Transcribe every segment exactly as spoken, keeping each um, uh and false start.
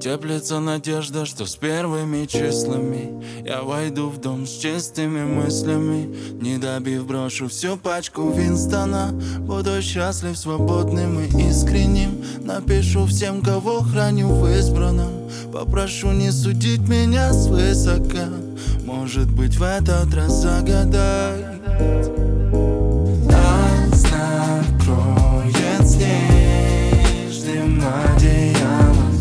Теплится надежда, что с первыми числами я войду в дом с чистыми мыслями. Не добив, брошу всю пачку Винстона. Буду счастлив, свободным и искренним. Напишу всем, кого храню в избранном. Попрошу не судить меня свысока. Может быть, в этот раз загадай. Нас накроет снежным одеялом.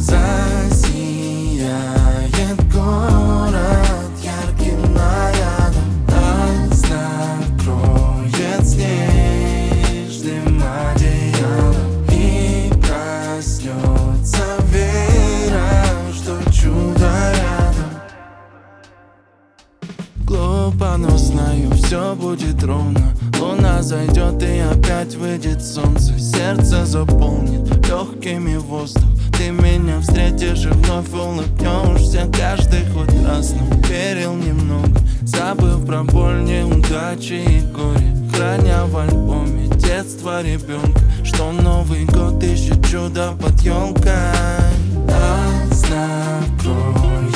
Засияет город ярким нарядом. Нас накроет снежным одеялом. И проснется вера, что чудо рядом. Глупо, но знаю, все будет ровно. Луна зайдет и опять выйдет солнце. Сердце заполнит легкими воздух. Ты меня встретишь и вновь улыбнешься. Каждый хоть раз, но верил немного. Забыв про боль, неудачи и горе. Храня в альбоме детство ребенка. Что Новый год ищет чудо под елкой. Нас накроет